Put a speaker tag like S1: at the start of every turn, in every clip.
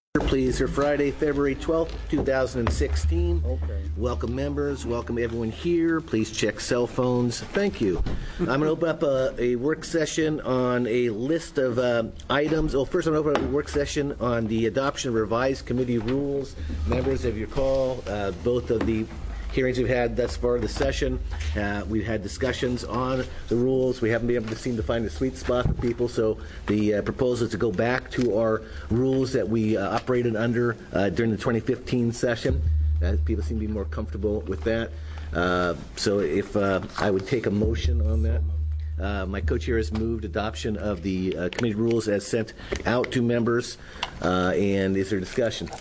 S1: Please, for Friday, February 12th, 2016.
S2: Okay.
S1: Welcome members, welcome everyone here. Please check cell phones. Thank you. I'm going to open up a work session on a list of items. Well, first I'm going to open up a work session on the adoption of revised committee rules. Members, if you recall, both of the hearings we've had thus far this session, we've had discussions on the rules. We haven't been able to seem to find a sweet spot for people, so the proposal is to go back to our rules that we operated under during the 2015 session. People seem to be more comfortable with that. So if I would take a motion on that. My co-chair has moved adoption of the committee rules as sent out to members. And is there discussion?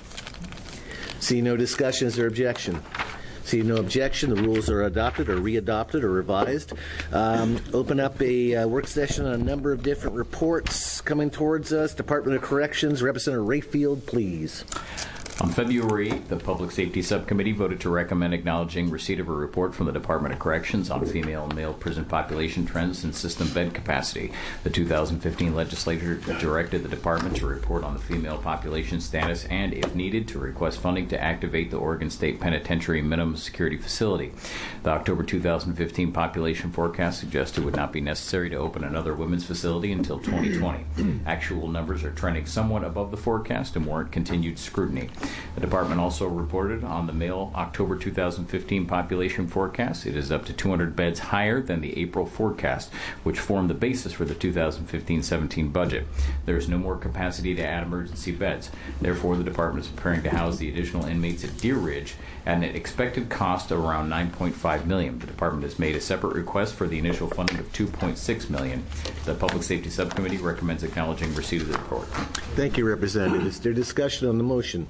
S1: See no discussion, is there objection? See no objection. The rules are adopted or readopted or revised. Open up a work session on a number of different reports coming towards us. Department of Corrections, Representative Rayfield, please.
S3: On February 8th, the Public Safety Subcommittee voted to recommend acknowledging receipt of a report from the Department of Corrections on female and male prison population trends and system bed capacity. The 2015 legislature directed the department to report on the female population status and, if needed, to request funding to activate the Oregon State Penitentiary Minimum Security Facility. The October 2015 population forecast suggested it would not be necessary to open another women's facility until 2020. Actual numbers are trending somewhat above the forecast and warrant continued scrutiny. The department also reported on the male October 2015 population forecast. It is up to 200 beds higher than the April forecast, which formed the basis for the 2015-17 budget. There is no more capacity to add emergency beds. Therefore, the department is preparing to house the additional inmates at Deer Ridge at an expected cost of around $9.5 million. The department has made a separate request for the initial funding of $2.6 million. The Public Safety Subcommittee recommends acknowledging receipt of the report.
S1: Thank you, Representative. Is there discussion on the motion?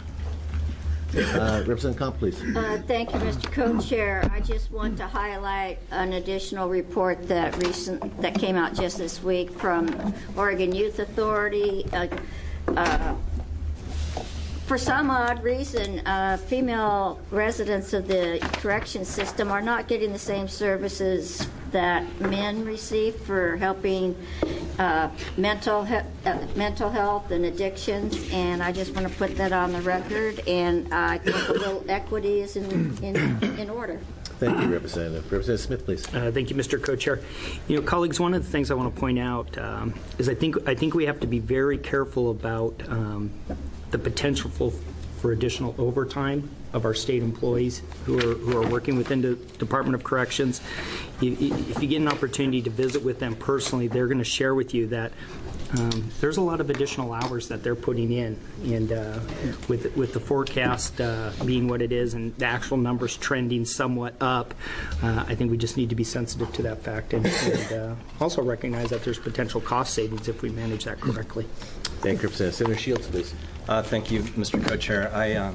S1: Representative Comp, please.
S4: Thank you, Mr. Co-Chair. I just want to highlight an additional report that came out just this week from Oregon Youth Authority. For some odd reason, female residents of the correction system are not getting the same services that men receive for helping mental health and addictions, and I just want to put that on the record, and I think a little equity is in order.
S1: Thank you, Representative. Representative Smith, please.
S2: Thank you, Mr. Co-Chair. Colleagues, one of the things I want to point out is I think we have to be very careful about the potential for additional overtime of our state employees who are working within the Department of Corrections. If you get an opportunity to visit with them personally, they're going to share with you that there's a lot of additional hours that they're putting in, and with the forecast being what it is and the actual numbers trending somewhat up, I think we just need to be sensitive to that fact and also recognize that there's potential cost savings if we manage that correctly.
S1: Thank you, Representative. Senator Shields, please.
S5: Thank you, Mr. Co-Chair.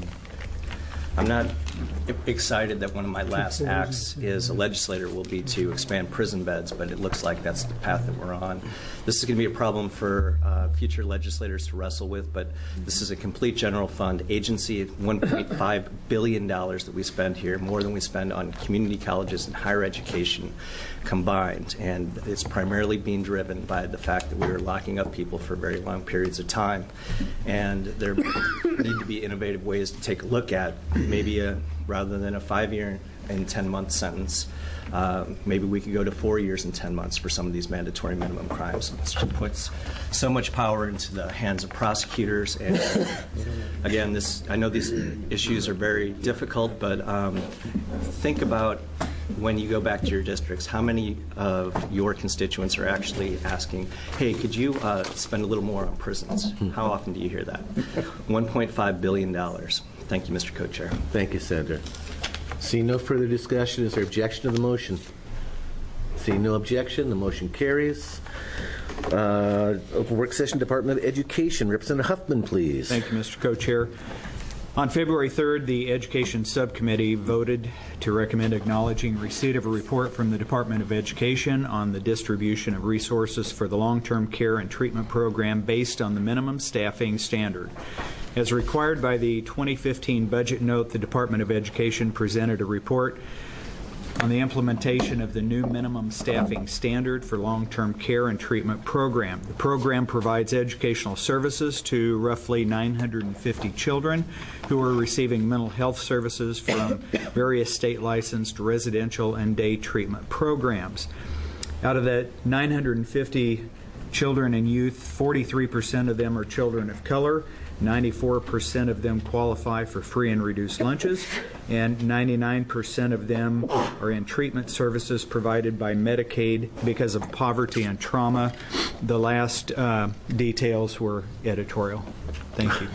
S5: I'm not excited that one of my last acts as a legislator will be to expand prison beds, but it looks like that's the path that we're on. This is going to be a problem for future legislators to wrestle with, but this is a complete general fund agency, $1.5 billion that we spend here, more than we spend on community colleges and higher education combined, and it's primarily being driven by the fact that we are locking up people for very long periods of time, and there need to be innovative ways to take a look at maybe rather than a 5-year and 10-month sentence, maybe we could go to 4 years and 10 months for some of these mandatory minimum crimes. It puts so much power into the hands of prosecutors. And again, I know these issues are very difficult, but think about when you go back to your districts, how many of your constituents are actually asking, hey, could you spend a little more on prisons? How often do you hear that? $1.5 billion. Thank you, Mr. Co-Chair.
S1: Thank you, Senator. Seeing no further discussion, is there objection to the motion? Seeing no objection, the motion carries. Open work session, Department of Education. Representative Huffman, please.
S6: Thank you, Mr. Co-Chair. On February 3rd, the Education Subcommittee voted to recommend acknowledging receipt of a report from the Department of Education on the distribution of resources for the long-term care and treatment program based on the minimum staffing standard. As required by the 2015 budget note, the Department of Education presented a report on the implementation of the new minimum staffing standard for long-term care and treatment program. The program provides educational services to roughly 950 children who are receiving mental health services from various state-licensed residential and day treatment programs. Out of that 950 children and youth, 43% of them are children of color, 94% of them qualify for free and reduced lunches, and 99% of them are in treatment services provided by Medicaid because of poverty and trauma. The last details were editorial. Thank you.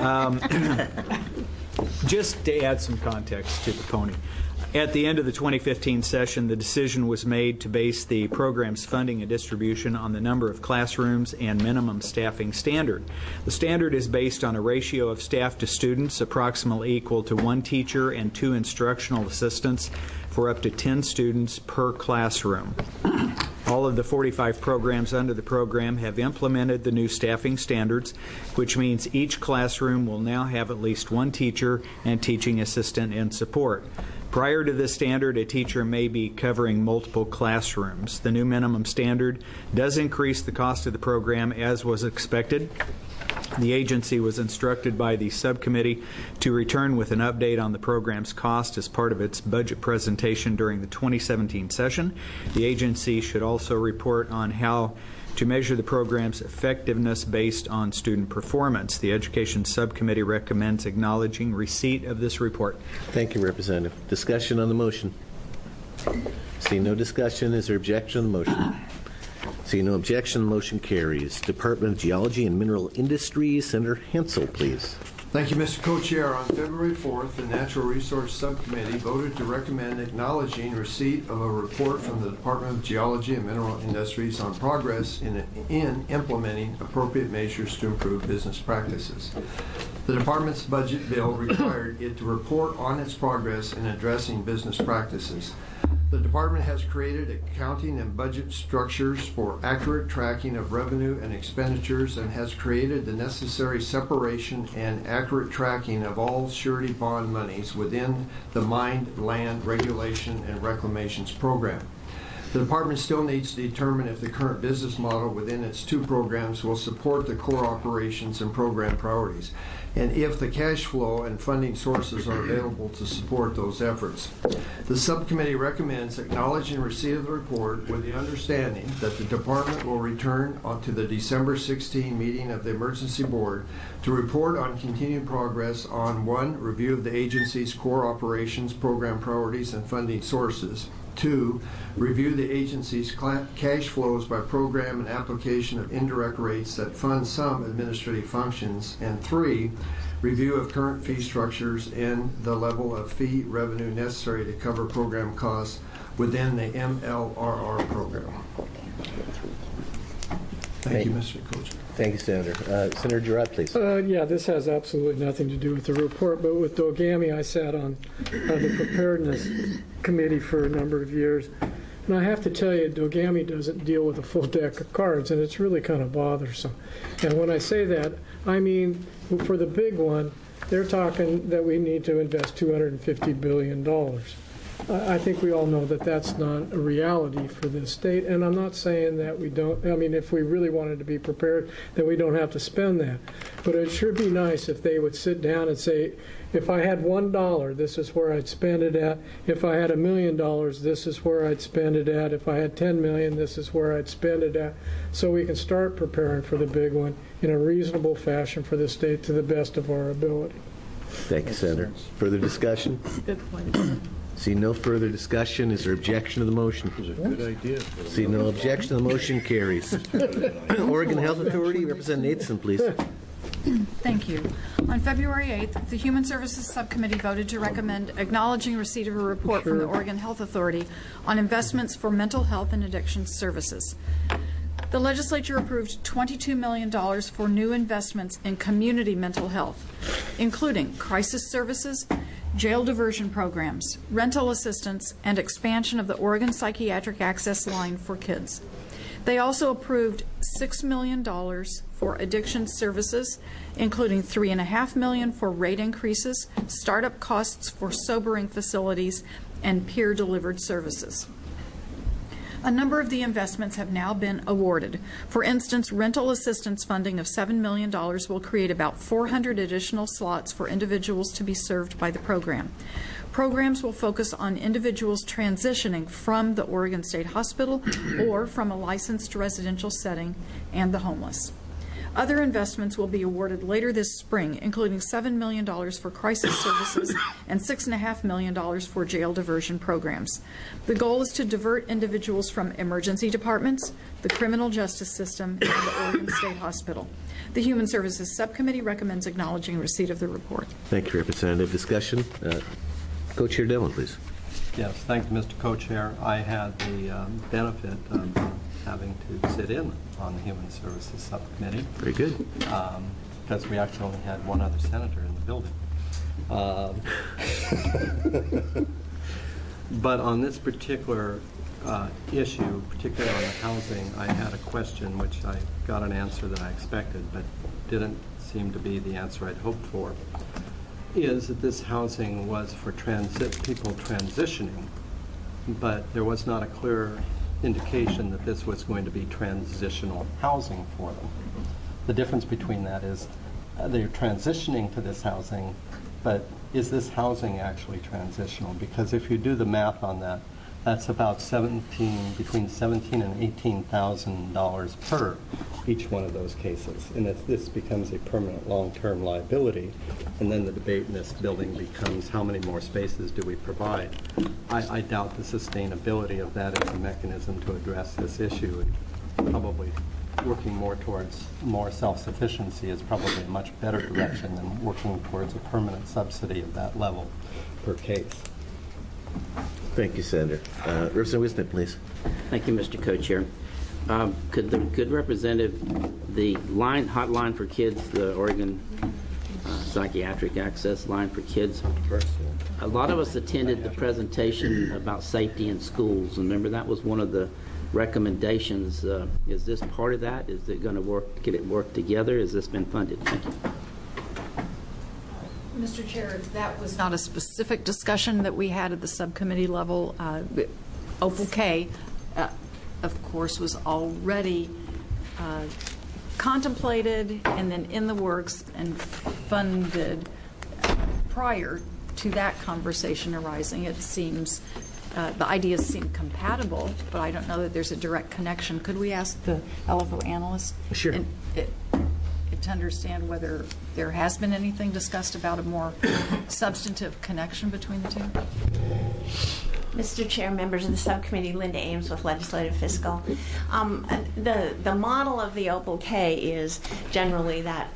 S6: Just to add some context to the pony. At the end of the 2015 session, the decision was made to base the program's funding and distribution on the number of classrooms and minimum staffing standard. The standard is based on a ratio of staff to students approximately equal to 1 teacher and 2 instructional assistants for up to 10 students per classroom. All of the 45 programs under the program have implemented the new staffing standards, which means each classroom will now have at least 1 teacher and teaching assistant in support. Prior to this standard, a teacher may be covering multiple classrooms. The new minimum standard does increase the cost of the program, as was expected. The agency was instructed by the subcommittee to return with an update on the program's cost as part of its budget presentation during the 2017 session. The agency should also report on how to measure the program's effectiveness based on student performance. The Education Subcommittee recommends acknowledging receipt of this report.
S1: Thank you, Representative. Discussion on the motion. Seeing no discussion, is there objection on the motion? Seeing no objection, the motion carries. Department of Geology and Mineral Industries, Senator Hensel, please.
S7: Thank you, Mr. Co-Chair. On February 4th, the Natural Resource Subcommittee voted to recommend acknowledging receipt of a report from the Department of Geology and Mineral Industries on progress in implementing appropriate measures to improve business practices. The department's budget bill required it to report on its progress in addressing business practices. The department has created accounting and budget structures for accurate tracking of revenue and expenditures and has created the necessary separation and accurate tracking of all surety bond monies within the Mined Land Regulation and Reclamations program. The department still needs to determine if the current business model within its 2 programs will support the core operations and program priorities, and if the cash flow and funding sources are available to support those efforts. The subcommittee recommends acknowledging receipt of the report with the understanding that the department will return to the December 16 meeting of the Emergency Board to report on continued progress on 1, review of the agency's core operations, program priorities, and funding sources. 2, review the agency's cash flows by program and application of indirect rates that fund some administrative functions. And 3, review of current fee structures and the level of fee revenue necessary to cover program costs within the MLRR program. Thank you, Mr. Co-Chair.
S1: Thank you, Senator. Senator Girard, please.
S8: Yeah, this has absolutely nothing to do with the report, but with Dogami, I sat on the preparedness committee for a number of years, and I have to tell you, Dogami doesn't deal with a full deck of cards, and it's really kind of bothersome. And when I say that, I mean, for the big one, they're talking that we need to invest $250 billion. I think we all know that that's not a reality for this state, and I'm not saying that we don't. I mean, if we really wanted to be prepared, then we don't have to spend that. But it sure be nice if they would sit down and say, if I had $1, this is where I'd spend it at. If I had $1 million, this is where I'd spend it at. If I had $10 million, this is where I'd spend it at. So we can start preparing for the big one in a reasonable fashion for the state to the best of our ability.
S1: Thank you, Senator. Further discussion?
S8: Good point.
S1: See no further discussion. Is there objection to the motion?
S7: Good idea.
S1: See no objection. The motion carries. Oregon Health Authority, Representative Nathan, please.
S9: Thank you. On February 8th, the Human Services Subcommittee voted to recommend acknowledging receipt of a report from the Oregon Health Authority on investments for mental health and addiction services. The legislature approved $22 million for new investments in community mental health, including crisis services, jail diversion programs, rental assistance, and expansion of the Oregon Psychiatric Access Line for kids. They also approved $6 million for addiction services, including $3.5 million for rate increases, startup costs for sobering facilities, and peer-delivered services. A number of the investments have now been awarded. For instance, rental assistance funding of $7 million will create about 400 additional slots for individuals to be served by the program. Programs will focus on individuals transitioning from the Oregon State Hospital or from a licensed residential setting and the homeless. Other investments will be awarded later this spring, including $7 million for crisis services and $6.5 million for jail diversion programs. The goal is to divert individuals from emergency departments, the criminal justice system, and the Oregon State Hospital. The Human Services Subcommittee recommends acknowledging receipt of the report.
S1: Thank you, Representative. Discussion? Co-Chair Dillon, please.
S10: Yes, thank you, Mr. Co-Chair. I had the benefit of having to sit in on the Human Services Subcommittee.
S1: Very good.
S10: Because we actually only had one other senator in the building. But on this particular issue, particularly on the housing, I had a question which I got an answer that I expected, but didn't seem to be the answer I'd hoped for, is that this housing was for people transitioning, but there was not a clear indication that this was going to be transitional housing for them. The difference between that is they're transitioning to this housing, but is this housing actually transitional? Because if you do the math on that, that's about between $17,000 and $18,000 per each one of those cases. And if this becomes a permanent long-term liability, and then the debate in this building becomes how many more spaces do we provide, I doubt the sustainability of that as a mechanism to address this issue. And probably working more towards more self-sufficiency is probably a much better direction than working towards a permanent subsidy of that level per case.
S1: Thank you, Senator. Representative Wisnick, please.
S11: Thank you, Mr. Co-Chair. Could Representative, the hotline for kids, the Oregon Psychiatric Access Line for Kids, a lot of us attended the presentation about safety in schools, and remember that was one of the recommendations. Is this part of that? Is it going to work? Can it work together? Has this been funded? Thank you.
S9: Mr. Chair, that was not a specific discussion that we had at the subcommittee level. Opal K, of course, was already contemplated and then in the works and funded prior to that conversation arising. It seems the ideas seem compatible, but I don't know that there's a direct connection. Could we ask the LFO analyst?
S1: Sure.
S9: To understand whether there has been anything discussed about a more substantive connection between the two?
S12: Mr. Chair, members of the subcommittee, Linda Ames with Legislative Fiscal. The model of the Opal K is generally that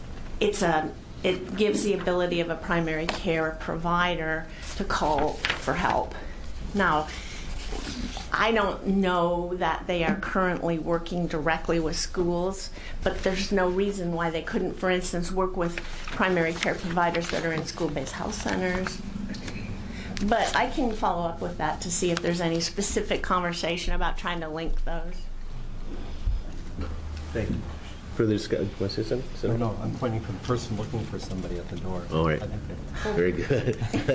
S12: it gives the ability of a primary care provider to call for help. Now, I don't know that they are currently working directly with schools, but there's no reason why they couldn't, for instance, work with primary care providers that are in school-based health centers. But I can follow up with that to see if there's any specific conversation about trying to link those.
S1: Thank you. Further discussion? Want to say something?
S10: No, I'm pointing to the person looking for somebody at the door.
S1: All right. Very good.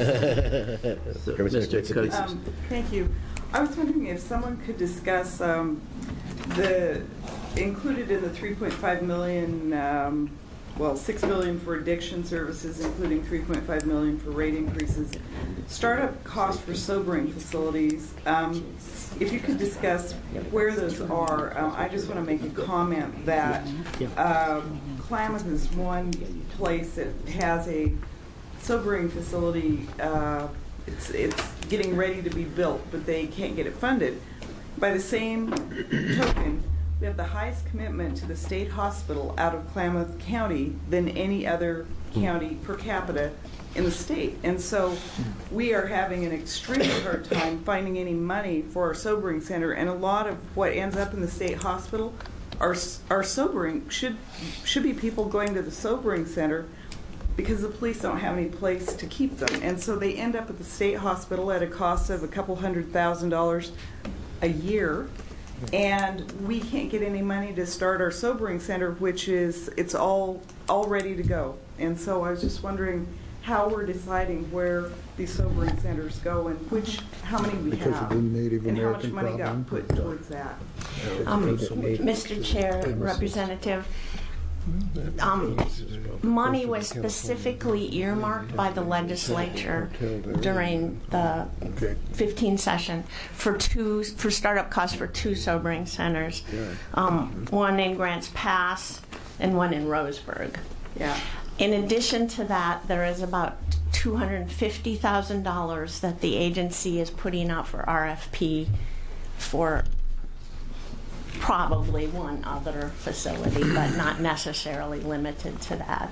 S11: Mr. Coates.
S13: Thank you. I was wondering if someone could discuss the included in the $3.5 million, $6 million for addiction services, including $3.5 million for rate increases, startup costs for sobering facilities. If you could discuss where those are. I just want to make a comment that Klamath is one place that has a sobering facility. It's getting ready to be built, but they can't get it funded. By the same token, we have the highest commitment to the state hospital out of Klamath County than any other county per capita in the state. And so we are having an extremely hard time finding any money for our sobering center, and a lot of what ends up in the state hospital are sobering, should be people going to the sobering center because the police don't have any place to keep them. And so they end up at the state hospital at a cost of a couple $100,000 a year. And we can't get any money to start our sobering center, which is, it's all ready to go. And so I was just wondering how we're deciding where these sobering centers go and how many we
S14: Because
S13: have,
S14: of the Native
S13: and how much
S14: American
S13: money
S14: problem?
S13: got put towards that.
S12: Mr. Chair, Representative, money was specifically earmarked by the legislature during the 15 session for startup costs for 2 sobering centers, one in Grants Pass and one in Roseburg.
S13: Yeah.
S12: In addition to that, there is about $250,000 that the agency is putting out for RFP for probably one other facility, but not necessarily limited to that.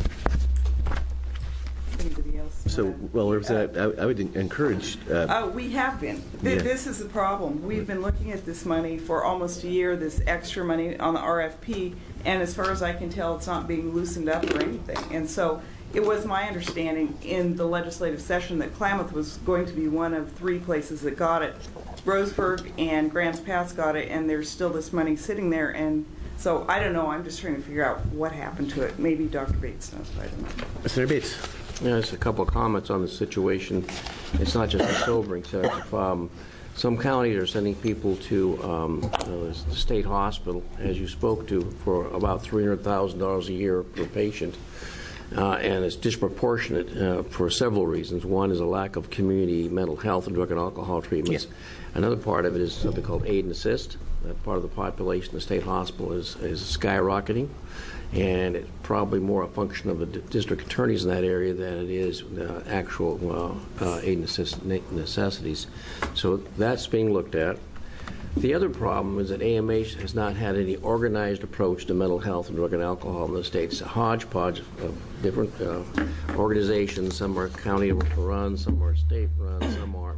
S13: Anybody else?
S1: So, well, Representative, I would encourage.
S13: We have been. This is the problem. We've been looking at this money for almost a year, this extra money on the RFP, and as far as I can tell, it's not being loosened up or anything. And so it was my understanding in the legislative session that Klamath was going to be one of 3 places that got it. Roseburg and Grants Pass got it, and there's still this money sitting there. And so I don't know. I'm just trying to figure out what happened to it. Maybe Dr. Bates knows. I don't know.
S1: Senator Bates.
S15: Yeah, just a couple of comments on the situation. It's not just a sobering sense. Some counties are sending people to the state hospital, as you spoke to, for about $300,000 a year per patient. And it's disproportionate for several reasons. One is a lack of community mental health and drug and alcohol treatments. Yeah. Another part of it is something called aid and assist. That part of the population, the state hospital, is skyrocketing. And it's probably more a function of the district attorneys in that area than it is actual aid and assist necessities. So that's being looked at. The other problem is that AMH has not had any organized approach to mental health and drug and alcohol in the state. It's a hodgepodge of different organizations. Some are county run, some are state run, some are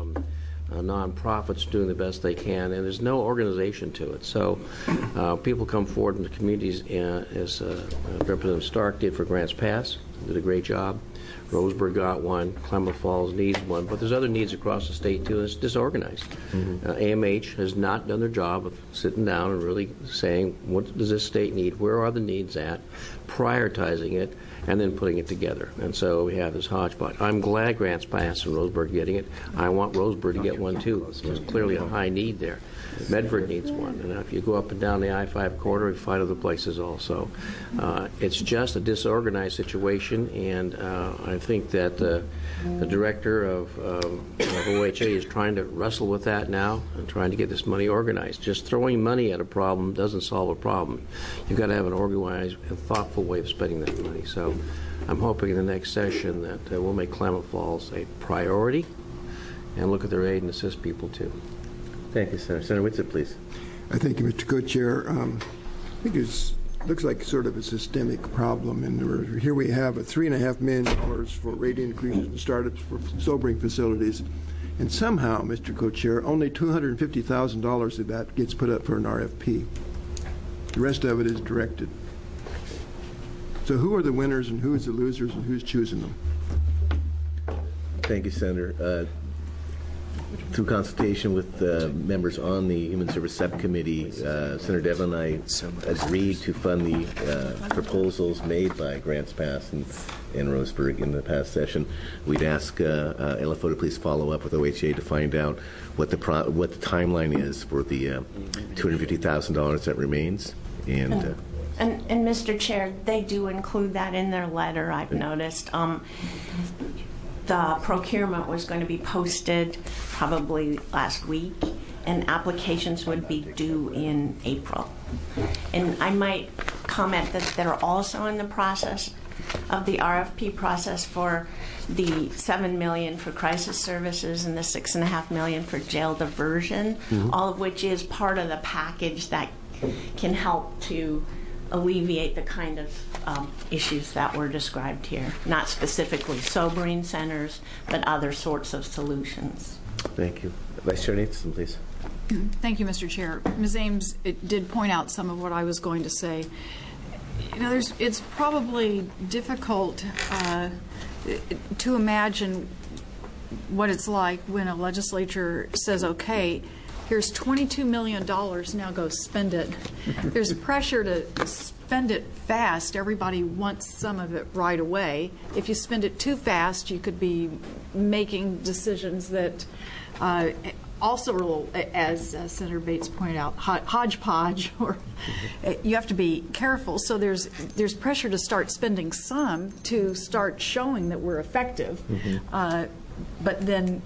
S15: non-profits doing the best they can, and there's no organization to it. So people come forward in the communities, as Representative Stark did for Grants Pass, did a great job. Roseburg got one, Klamath Falls needs one, but there's other needs across the state too. It's disorganized. Mm-hmm. AMH has not done their job of sitting down and really saying, what does this state need, where are the needs at, prioritizing it, and then putting it together. And so we have this hodgepodge. I'm glad Grants Pass and Roseburg are getting it. I want Roseburg to get one too. There's clearly a high need there. Medford needs one, and if you go up and down the I-5 corridor, you find other places also. It's just a disorganized situation, and I think that the director of OHA is trying to wrestle with that now and trying to get this money organized. Just throwing money at a problem doesn't solve a problem. You've got to have an organized and thoughtful way of spending that money. So I'm hoping in the next session that we'll make Klamath Falls a priority and look at their aid and assist people too.
S1: Thank you, Senator. Senator Whitsitt, please.
S14: I thank you, Mr. Co-Chair. I think it looks like sort of a systemic problem. And here we have $3.5 million for rate increases and startups for sobering facilities. And somehow, Mr. Co-Chair, only $250,000 of that gets put up for an RFP. The rest of it is directed. So who are the winners and who is the losers and who's choosing them?
S1: Thank you, Senator. Through consultation with members on the Human Service Subcommittee, Senator Devlin and I agreed to fund the proposals made by Grants Pass and Roseburg in the past session. We'd ask LFO to please follow up with OHA to find out what the timeline is for the $250,000 that remains. And
S12: Mr. Chair, they do include that in their letter, I've noticed. The procurement was going to be posted probably last week, and applications would be due in April. And I might comment that they're also in the process of the RFP process for the $7 million for crisis services and the $6.5 million for jail diversion, all of which is part of the package that can help to alleviate the kind of issues that were described here, not specifically sobering centers, but other sorts of solutions.
S1: Thank you. Vice Chair Nathan, please.
S9: Thank you, Mr. Chair. Ms. Ames, it did point out some of what I was going to say. You know, it's probably difficult to imagine what it's like when a legislature says, okay, here's $22 million, now go spend it. There's pressure to spend it fast. Everybody wants some of it right away. If you spend it too fast, you could be making decisions that also are a little, as Senator Bates pointed out, hodgepodge, or you have to be careful. So there's pressure to start spending some to start showing that we're effective. But then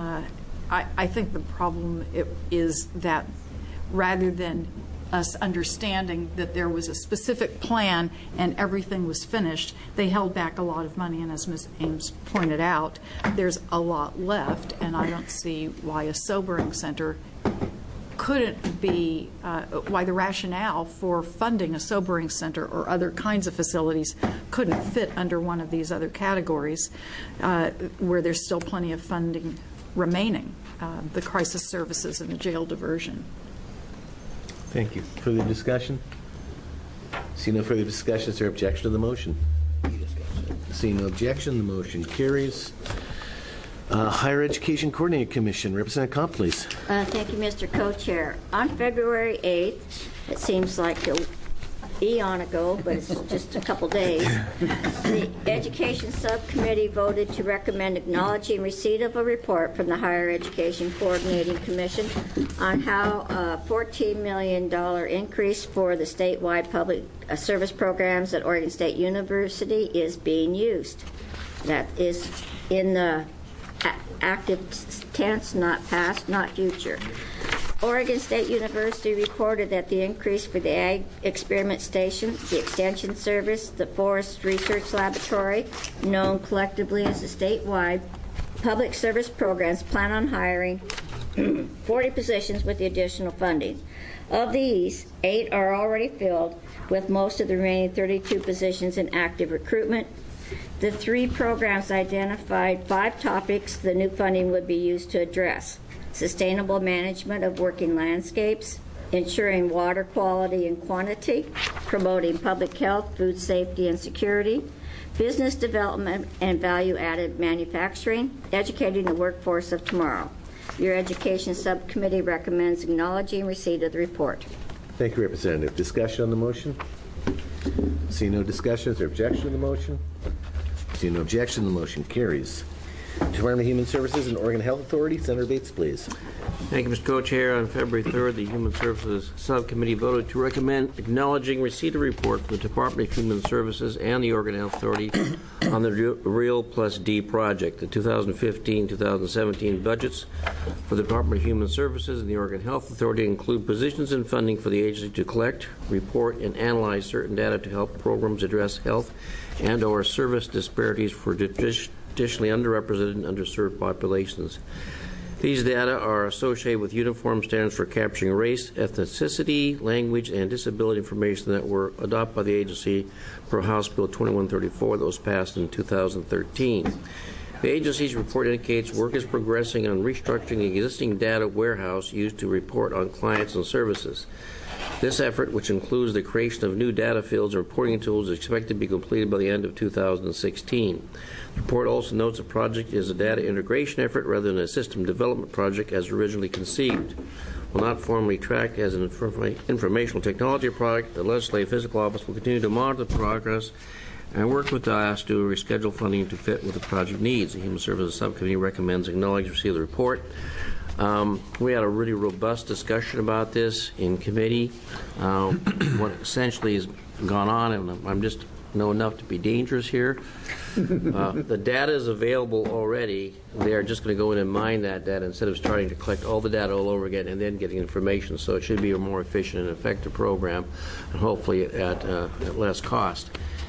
S9: I think the problem is that rather than us understanding that there was a specific plan and everything was finished, they held back a lot of money. And as Ms. Ames pointed out, there's a lot left, and I don't see why a sobering center couldn't be, why the rationale for funding a sobering center or other kinds of facilities couldn't fit under one of these other categories where there's still plenty of funding remaining, the crisis services and the jail diversion.
S1: Thank you. Further discussion? See no further discussion. Is there objection to the motion? See no objection. The motion carries. Higher Education Coordinating Commission, Representative Comp, please.
S4: Thank you, Mr. Co-Chair. On February 8th, it seems like an eon ago, but it's just a couple days, the Education Subcommittee voted to recommend acknowledging receipt of a report from the Higher Education Coordinating Commission on how a $14 million increase for the statewide public service programs at Oregon State University is being used. That is in the active tense, not past, not future. Oregon State University reported that the increase for the Ag Experiment Station, the Extension Service, the Forest Research Laboratory, known collectively as the statewide public service programs, plan on hiring 40 positions with the additional funding. Of these, 8 are already filled, with most of the remaining 32 positions in active recruitment. The 3 programs identified 5 topics the new funding would be used to address: sustainable management of working landscapes, ensuring water quality and quantity, promoting public health, food safety and security, business development and value-added manufacturing, educating the workforce of tomorrow. Your Education Subcommittee recommends acknowledging receipt of the report.
S1: Thank you, Representative. Discussion on the motion? See no discussion. Is there objection to the motion? See no objection. The motion carries. Department of Human Services and Oregon Health Authority. Senator Bates, please.
S15: Thank you, Mr. Co-Chair. On February 3rd, the Human Services Subcommittee voted to recommend acknowledging receipt of report from the Department of Human Services and the Oregon Health Authority on the Real Plus D project. The 2015-2017 budgets for the Department of Human Services and the Oregon Health Authority include positions and funding for the agency to collect, report, and analyze certain data to help programs address health and or service disparities for traditionally underrepresented and underserved populations. These data are associated with uniform standards for capturing race, ethnicity, language, and disability information that were adopted by the agency per House Bill 2134 that was passed in 2013. The agency's report indicates work is progressing on restructuring the existing data warehouse used to report on clients and services. This effort, which includes the creation of new data fields and reporting tools, is expected to be completed by the end of 2016. The report also notes the project is a data integration effort rather than a system development project as originally conceived. While not formally tracked as an informational technology product, the Legislative Fiscal Office will continue to monitor the progress and work with DIAS to reschedule funding to fit with the project needs. The Human Services Subcommittee recommends acknowledging receipt of the report. We had a really robust discussion about this in committee. What essentially has gone on, and I'm just know enough to be dangerous here. The data is available already. They are just going to go in and mine that data instead of starting to collect all the data all over again and then getting information. So it should be a more efficient and effective program, and hopefully at less cost.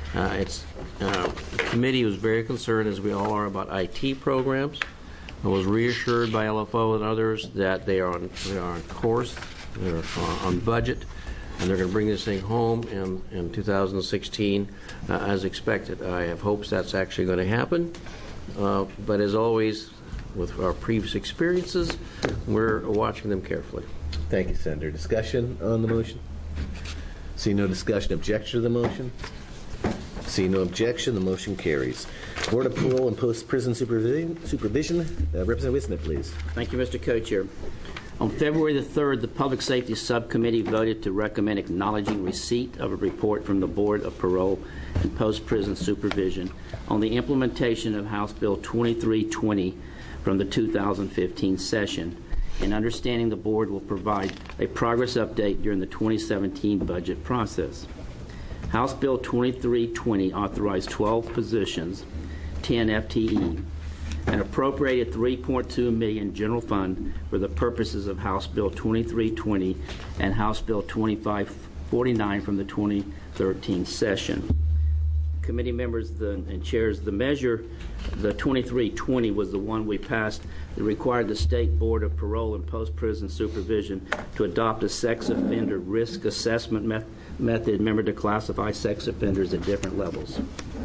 S15: The committee was very concerned, as we all are, about IT programs. I was reassured by LFO and others that they are on course, they're on budget, and they're going to bring this thing home in 2016 as expected. I have hopes that's actually going to happen, but as always, with our previous experiences, we're watching them carefully.
S1: Thank you, Senator. Discussion on the motion? See no discussion. Objection to the motion? See no objection. The motion carries. Board of Parole and Post-Prison Supervision. Representative Wisnick, please.
S11: Thank you, Mr. Co-Chair. On February the 3rd, the Public Safety Subcommittee voted to recommend acknowledging receipt of a report from the Board of Parole and Post-Prison Supervision on the implementation of House Bill 2320 from the 2015 session, and understanding the Board will provide a progress update during the 2017 budget process. House Bill 2320 authorized 12 positions, 10 FTE, and appropriated $3.2 million general fund for the purposes of House Bill 2320 and House Bill 2549 from the 2013 session. Committee members and chairs, the measure, the 2320 was the one we passed that required the State Board of Parole and Post-Prison Supervision to adopt a sex offender risk assessment method, remember, to classify sex offenders at different levels.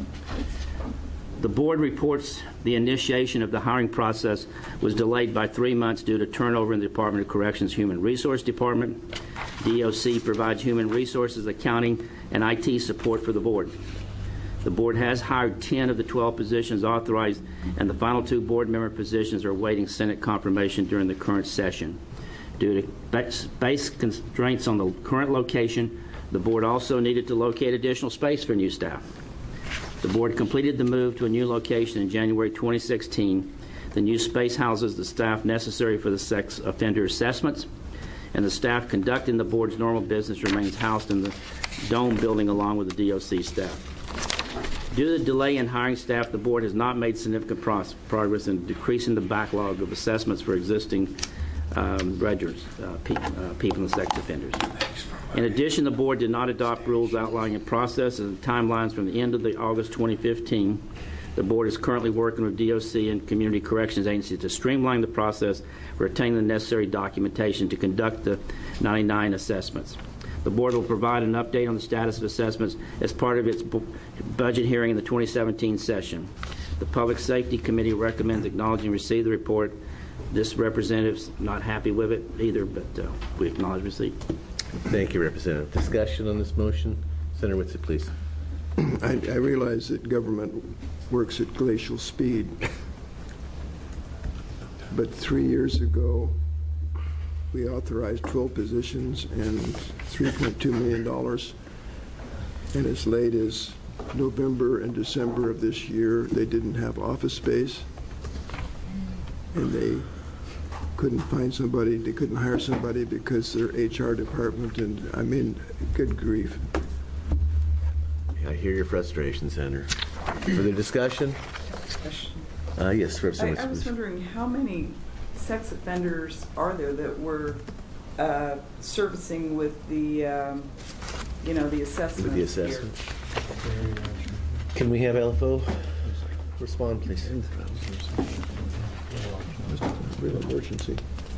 S11: The Board reports the initiation of the hiring process was delayed by 3 months due to turnover in the Department of Corrections Human Resource Department. DOC provides human resources, accounting, and IT support for the Board. The Board has hired 10 of the 12 positions authorized, and the final 2 board member positions are awaiting Senate confirmation during the current session. Due to space constraints on the current location, the Board also needed to locate additional space for new staff. The Board completed the move to a new location in January 2016. The new space houses the staff necessary for the sex offender assessments, and the staff conducting the Board's normal business remains housed in the Dome building along with the DOC staff. Due to the delay in hiring staff, the Board has not made significant progress in decreasing the backlog of assessments for existing registrants, people and sex offenders. In addition, the Board did not adopt rules outlining a process and timelines from the end of the August 2015. The Board is currently working with DOC and Community Corrections Agencies to streamline the process for obtaining the necessary documentation to conduct the 99 assessments. The Board will provide an update on the status of assessments as part of its budget hearing in the 2017 session. The Public Safety Committee recommends acknowledging receipt of the report. This representative's not happy with it either, but we acknowledge receipt.
S1: Thank you, Representative. Discussion on this motion? Senator Whitsitt, please.
S14: I realize that government works at glacial speed, but 3 years ago, we authorized 12 positions and $3.2 million. And as late as November and December of this year, they didn't have office space, and they couldn't find somebody, they couldn't hire somebody because their HR department, and I mean, good grief.
S1: I hear your frustration, Senator. Further discussion? Yes, Representative.
S13: I was wondering how many sex offenders are there that were servicing with the, the assessment?
S1: With the assessment. Can we have LFO respond, please?
S14: Real emergency.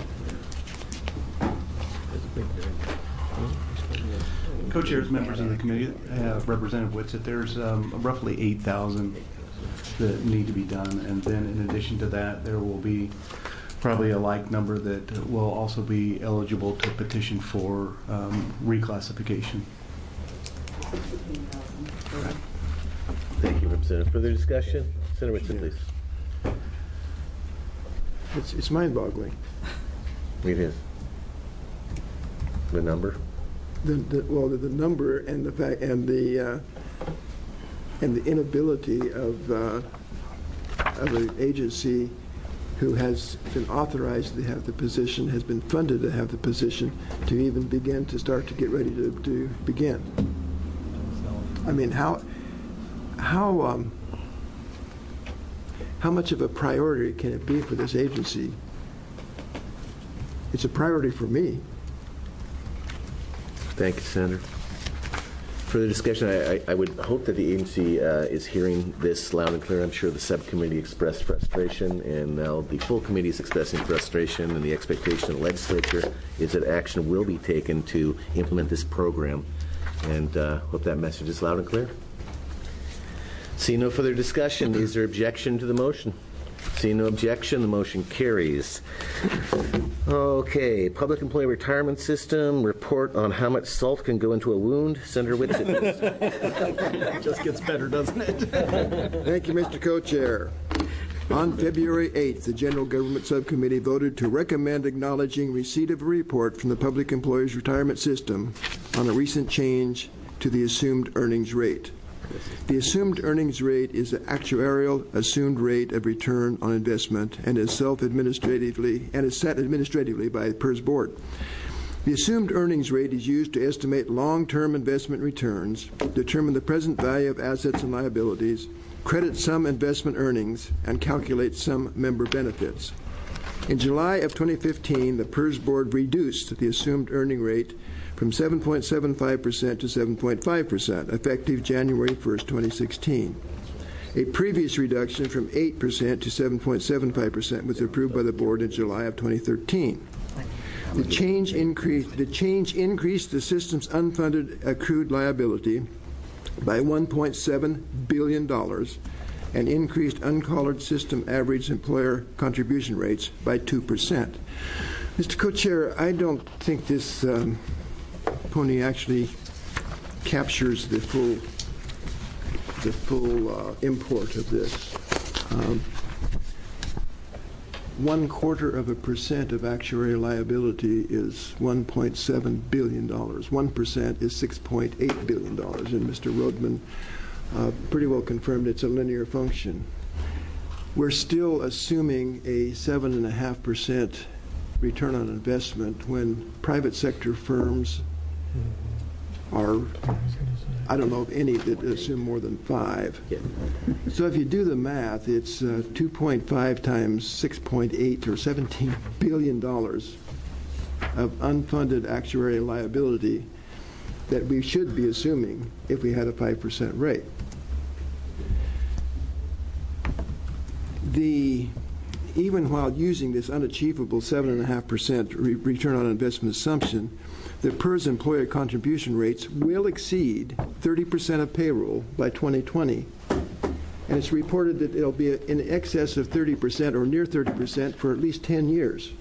S16: Co-chairs, members of the committee, Representative Whitsitt, there's roughly 8,000 that need to be done, and then in addition to that, there will be probably a like number that will also be eligible to petition for reclassification.
S1: Thank you, Representative. Further discussion? Senator Whitsitt, please.
S14: It's mind-boggling.
S1: It is. The number?
S14: The number and the fact and the inability of an agency who has been authorized to have the position, has been funded to have the position, to even begin to start to get ready to begin. I mean, how much of a priority can it be for this agency? It's a priority for me.
S1: Thank you, Senator. Further discussion, I would hope that the agency is hearing this loud and clear. I'm sure the subcommittee expressed frustration, and now the full committee is expressing frustration, and the expectation of the legislature is that action will be taken to implement this program, and hope that message is loud and clear. Seeing no further discussion, is there objection to the motion? Seeing no objection, the motion carries. Okay, Public Employee Retirement System, report on how much salt can go into a wound. Senator Whitsitt,
S16: It just gets better, doesn't it?
S14: Thank you, Mr. Co-Chair. On February 8th, the General Government Subcommittee voted to recommend acknowledging receipt of a report from the Public Employees Retirement System on a recent change to the assumed earnings rate. The assumed earnings rate is the actuarial assumed rate of return on investment and is set administratively by the PERS board. The assumed earnings rate is used to estimate long-term investment returns, determine the present value of assets and liabilities, credit some investment earnings, and calculate some member benefits. In July of 2015, the PERS board reduced the assumed earning rate from 7.75% to 7.5%, effective January 1st, 2016. A previous reduction from 8% to 7.75% was approved by the board in July of 2013. The change increased the system's unfunded accrued liability by $1.7 billion and increased uncollared system average employer contribution rates by 2%. Mr. Co-Chair, I don't think this pony actually captures the full import of this. 0.25% of actuarial liability is $1.7 billion. 1% is $6.8 billion. And Mr. Rodman pretty well confirmed it's a linear function. We're still assuming a 7.5% return on investment when private sector firms are, I don't know of any that assume more than 5. So if you do the math, it's 2.5 times 6.8 or $17 billion of unfunded actuarial liability that we should be assuming if we had a 5% rate. Even while using this unachievable 7.5% return on investment assumption, the PERS employer contribution rates will exceed 30% of payroll by 2020. And it's reported that it'll be in excess of 30% or near 30% for at least 10 years.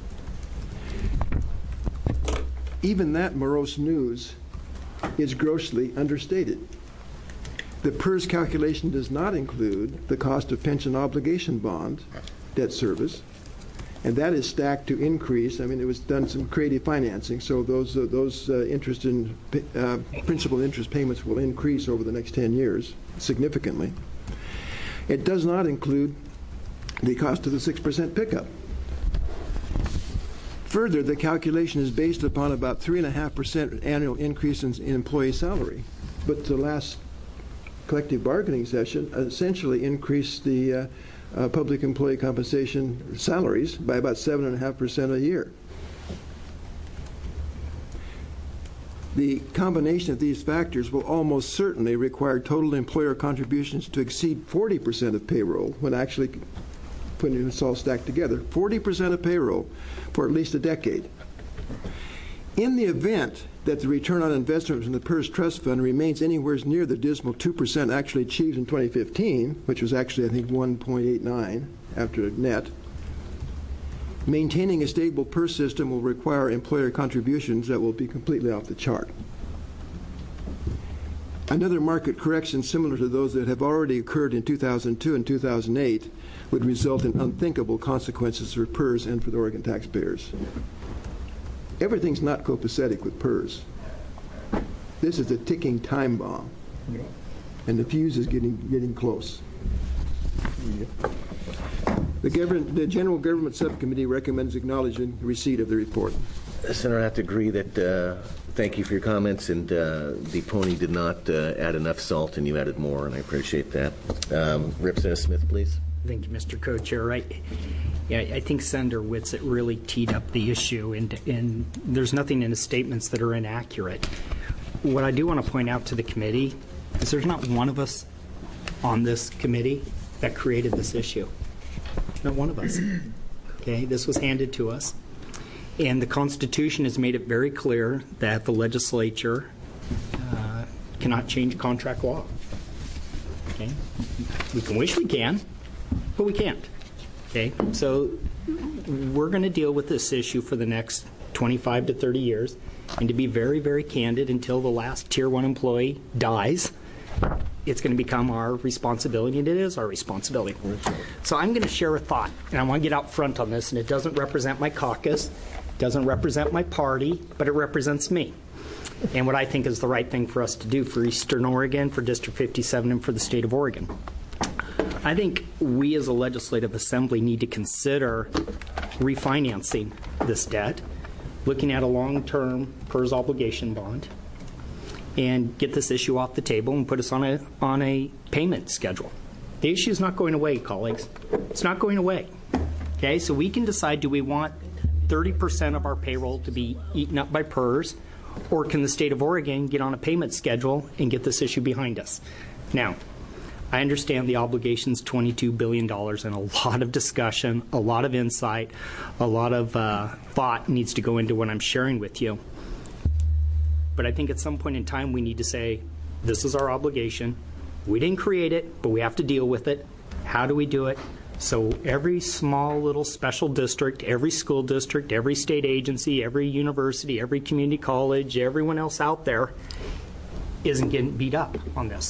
S14: Even that morose news is grossly understated. The PERS calculation does not include the cost of pension obligation bond debt service, and that is stacked to increase. I mean, it was done some creative financing, so those interest in principal interest payments will increase over the next 10 years significantly. It does not include the cost of the 6% pickup. Further, the calculation is based upon about 3.5% annual increase in employee salary, but the last collective bargaining session essentially increased the public employee compensation salaries by about 7.5% a year. The combination of these factors will almost certainly require total employer contributions to exceed 40% of payroll when actually putting this all stacked together, 40% of payroll for at least a decade. In the event that the return on investment from the PERS Trust Fund remains anywhere near the dismal 2% actually achieved in 2015, which was actually, I think, 1.89 after net, maintaining a stable PERS system will require employer contributions that will be completely off the chart. Another market correction similar to those that have already occurred in 2002 and 2008 would result in unthinkable consequences for PERS and for the Oregon taxpayers. Everything's not copacetic with PERS. This is a ticking time bomb, and the fuse is getting close. The General Government Subcommittee recommends acknowledging receipt of the report.
S1: Senator, I have to agree that thank you for your comments, and the pony did not add enough salt, and you added more, and I appreciate that. Representative Smith, please.
S2: Thank you, Mr. Co-Chair. I think Senator Whitsitt really teed up the issue, and there's nothing in his statements that are inaccurate. What I do want to point out to the committee is there's not one of us on this committee that created this issue. Not one of us. Okay, this was handed to us, and the Constitution has made it very clear that the legislature cannot change contract law. Okay, we can wish we can, but we can't. Okay, so we're going to deal with this issue for the next 25 to 30 years, and to be very, very candid, until the last Tier 1 employee dies, it's going to become our responsibility, and it is our responsibility. So I'm going to share a thought, and I want to get out front on this, and it doesn't represent my caucus, doesn't represent my party, but it represents me and what I think is the right thing for us to do for Eastern Oregon, for District 57, and for the state of Oregon. I think we as a legislative assembly need to consider refinancing this debt, looking at a long-term PERS obligation bond, and get this issue off the table and put us on a payment schedule. The issue is not going away, colleagues. It's not going away. Okay, so we can decide, do we want 30% of our payroll to be eaten up by PERS, or can the state of Oregon get on a payment schedule and get this issue behind us? Now, I understand the obligation's $22 billion, and a lot of discussion, a lot of insight, a lot of thought needs to go into what I'm sharing with you. But I think at some point in time we need to say, this is our obligation. We didn't create it, but we have to deal with it. How do we do it? So every small little special district, every school district, every state agency, every university, every community college, everyone else out there isn't getting beat up on this.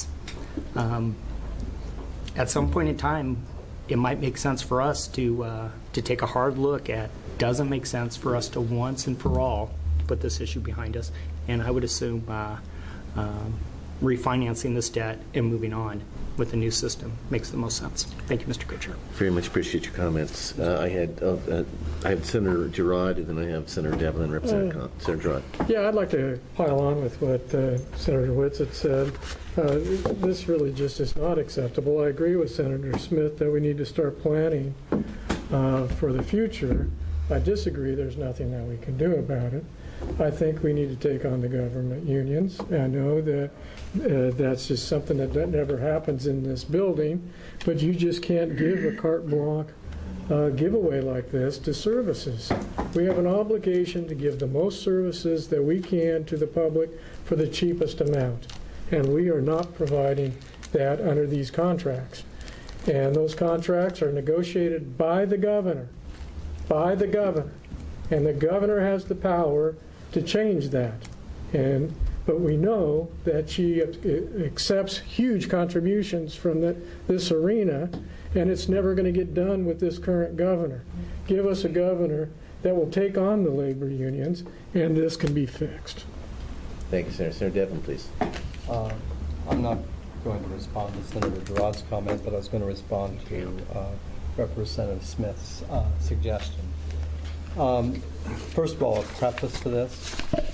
S2: At some point in time, it might make sense for us to take a hard look at, does it make sense for us to once and for all put this issue behind us? And I would assume refinancing this debt and moving on with the new system makes the most sense. Thank you, Mr. Co-Chair.
S1: Very much appreciate your comments. I have Senator Girard, and then I have Senator Devlin and Representative Senator Girard.
S8: Yeah, I'd like to pile on with what Senator Whitsitt said. This really just is not acceptable. I agree with Senator Smith that we need to start planning for the future. I disagree. There's nothing that we can do about it. I think we need to take on the government unions. I know that that's just something that never happens in this building, but you just can't give a carte blanche giveaway like this to services. We have an obligation to give the most services that we can to the public for the cheapest amount, and we are not providing that under these contracts. And those contracts are negotiated by the governor, and the governor has the power to change that. But we know that she accepts huge contributions from this arena, and it's never going to get done with this current governor. Give us a governor that will take on the labor unions, and this can be fixed.
S1: Thank you, Senator. Senator Devlin, please.
S10: I'm not going to respond to Senator Girard's comment, but I was going to respond to Representative Smith's suggestion. First of all, a preface to this.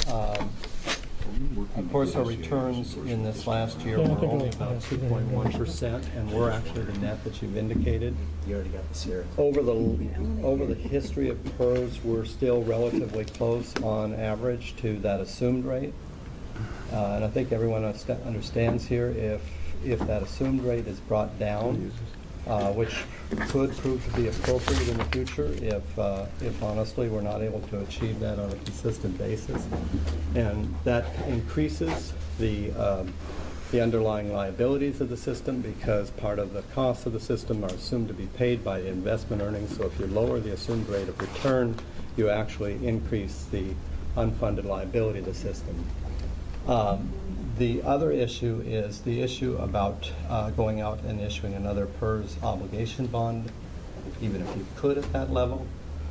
S10: Of course, our returns in this last year were only about 2.1%, and we're actually the net that you've indicated.
S5: You already got this here.
S10: Over the history of PERS, we're still relatively close on average to that assumed rate. And I think everyone understands here, if that assumed rate is brought down, which could prove to be appropriate in the future if honestly we're not able to achieve that on a consistent basis. And that increases the underlying liabilities of the system, because part of the costs of the system are assumed to be paid by investment earnings. So if you lower the assumed rate of return, you actually increase the unfunded liability of the system. The other issue is the issue about going out and issuing another PERS obligation bond, even if you could at that level.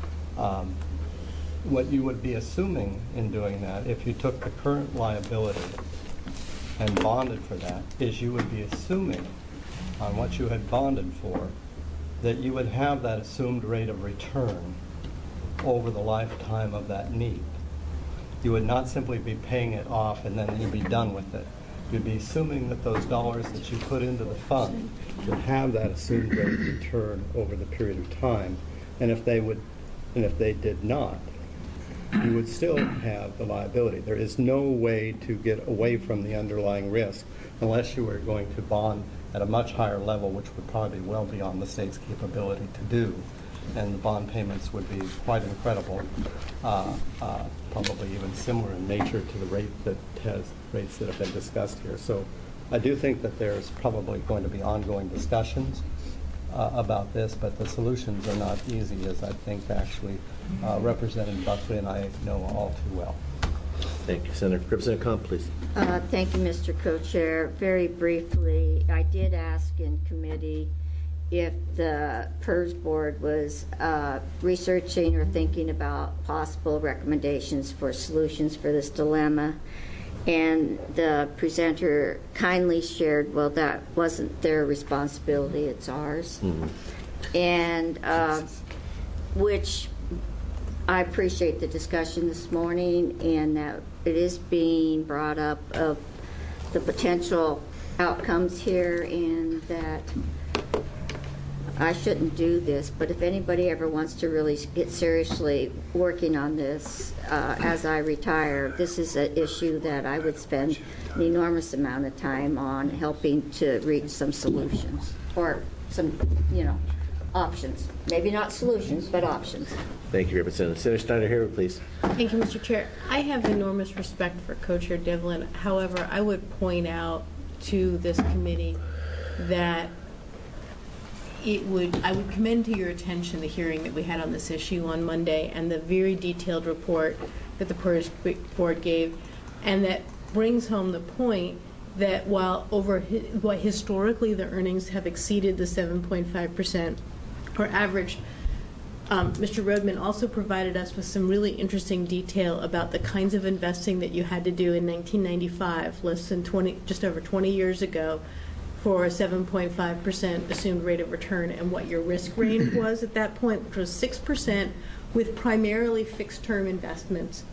S10: What you would be assuming in doing that, if you took the current liability and bonded for that, is you would be assuming on what you had bonded for that you would have that assumed rate of return over the lifetime of that need. You would not simply be paying it off and then you'd be done with it. You'd be assuming that those dollars that you put into the fund would have that assumed rate of return over the period of time. And if they did not, you would still have the liability. There is no way to get away from the underlying risk unless you were going to bond at a much higher level, which would probably be well beyond the state's capability to do. And the bond payments would be quite incredible, probably even similar in nature to the rates that have been discussed here. So I do think that there's probably going to be ongoing discussions about this, but the solutions are not easy, as I think actually Representative Buckley and I know all too well.
S1: Thank you, Senator. Representative Comp, please.
S4: Thank you, Mr. Co-Chair. Very briefly, I did ask in committee if the PERS board was researching or thinking about possible recommendations for solutions for this dilemma. And the presenter kindly shared, well, that wasn't their responsibility, it's ours. And which I appreciate the discussion this morning, and that it is being brought up of the potential outcomes here, and that I shouldn't do this, but if anybody ever wants to really get seriously working on this as I retire, this is an issue that I would spend an enormous amount of time on, helping to reach some solutions or some, options. Maybe not solutions, but options.
S1: Thank you, Representative. Senator Steiner-Hayward, please.
S17: Thank you, Mr. Chair. I have enormous respect for Co-Chair Devlin. However, I would point out to this committee that I would commend to your attention the hearing that we had on this issue on Monday and the very detailed report that the PERS board gave, and that brings home the point that while historically the earnings have exceeded the 7.5% or average, Mr. Rodman also provided us with some really interesting detail about the kinds of investing that you had to do in 1995, just over 20 years ago, for a 7.5% assumed rate of return, and what your risk range was at that point, which was 6%, with primarily fixed return investments,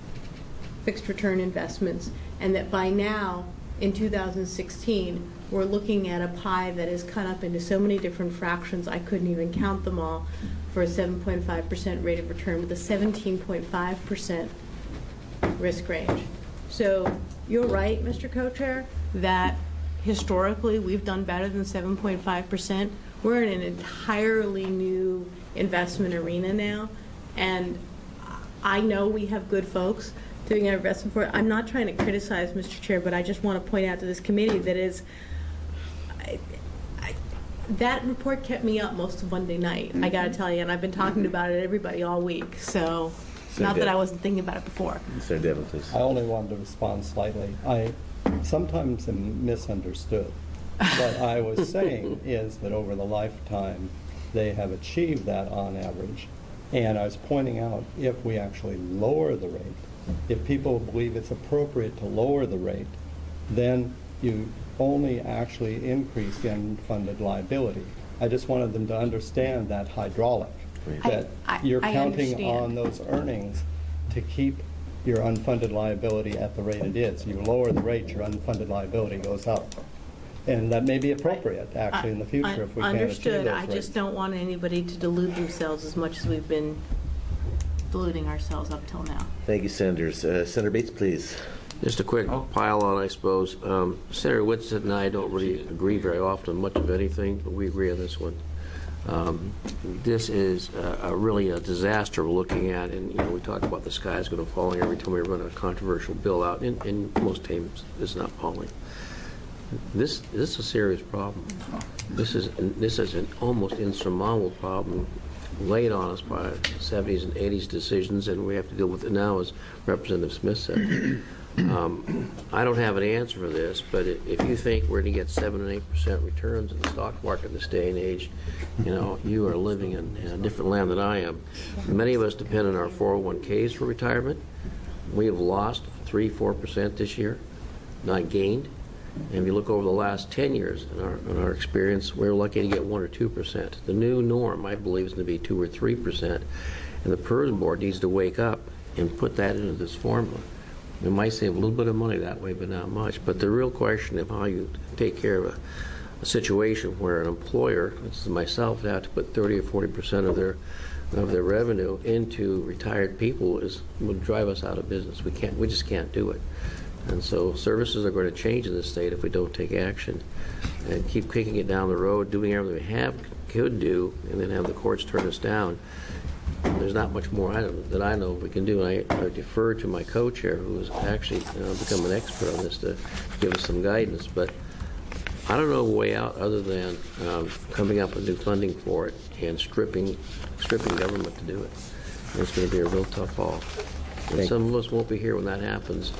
S17: and that by now, in 2016, we're looking at a pie that is cut up into so many different fractions I couldn't even count them all, for a 7.5% rate of return with a 17.5% risk range. So you're right, Mr. Co-Chair, that historically we've done better than 7.5%. We're in an entirely new investment arena now, and I know we have good folks doing our investment for it. I'm not trying to criticize, Mr. Chair, but I just want to point out to this committee that that report kept me up most of Monday night, I got to tell you, and I've been talking about it to everybody all week, so not that I wasn't thinking about it before.
S1: Senator Devlin, please.
S10: I only wanted to respond slightly. I sometimes am misunderstood. What I was saying is that over the lifetime, they have achieved that on average. And I was pointing out, if we actually lower the rate, if people believe it's appropriate to lower the rate, then you only actually increase the unfunded liability. I just wanted them to understand that hydraulic, that you're counting on those earnings to keep your unfunded liability at the rate it is. You lower the rate, your unfunded liability goes up. And that may be appropriate, actually, in the future if we can achieve those rates.
S17: I just don't want anybody to delude themselves as much as we've been deluding ourselves up till now.
S1: Thank you, Senators. Senator Bates, please.
S15: Just a quick pile on, I suppose. Senator Whitsett and I don't really agree very often on much of anything, but we agree on this one. This is really a disaster we're looking at, and we talk about the sky is going to fall every time we run a controversial bill out, and most times it's not falling. This is a serious problem. This is an almost insurmountable problem laid on us by 70s and 80s decisions, and we have to deal with it now, as Representative Smith said. I don't have an answer for this, but if you think we're going to get 7 and 8% returns in the stock market in this day and age, you are living in a different land than I am. Many of us depend on our 401ks for retirement. We have lost 3-4% this year, not gained. And if you look over the last 10 years in our experience, we're lucky to get 1 or 2%. The new norm, I believe, is going to be 2 or 3%. And the PERS board needs to wake up and put that into this formula. We might save a little bit of money that way, but not much. But the real question of how you take care of a situation where an employer, this is myself, have to put 30 or 40% of their revenue into retired people would drive us out of business. We just can't do it. And so services are going to change in this state if we don't take action and keep kicking it down the road, doing everything we could do, and then have the courts turn us down. There's not much more that I know we can do. I defer to my co-chair, who has actually become an expert on this, to give us some guidance. But I don't know a way out other than coming up with new funding for it and stripping government to do it. And it's going to be a real tough haul. And some of us won't be here when that happens.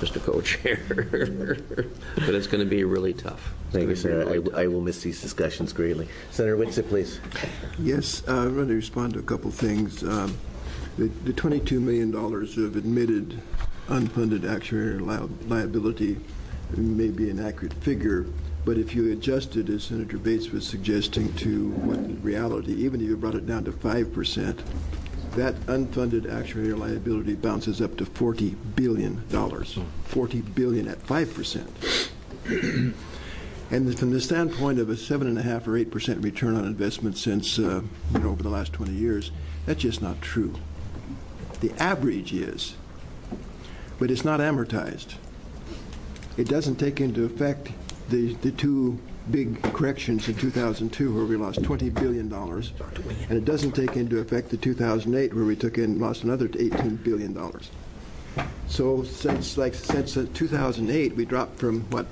S15: Mr. Co-Chair. But it's going to be really tough.
S1: Thank you, Senator. I will miss these discussions greatly. Senator Whitsitt, please.
S14: Yes, I'm going to respond to a couple things. The $22 million of admitted unfunded actuarial liability may be an accurate figure, but if you adjust it, as Senator Bates was suggesting, to what the reality, even if you brought it down to 5%, that unfunded actuarial liability bounces up to $40 billion. $40 billion at 5%. And from the standpoint of a 7.5% or 8% return on investment since over the last 20 years, that's just not true. The average is, but it's not amortized. It doesn't take into effect the two big corrections in 2002 where we lost $20 billion, and it doesn't take into effect the 2008 where we lost another $18 billion. So since 2008, we dropped from what,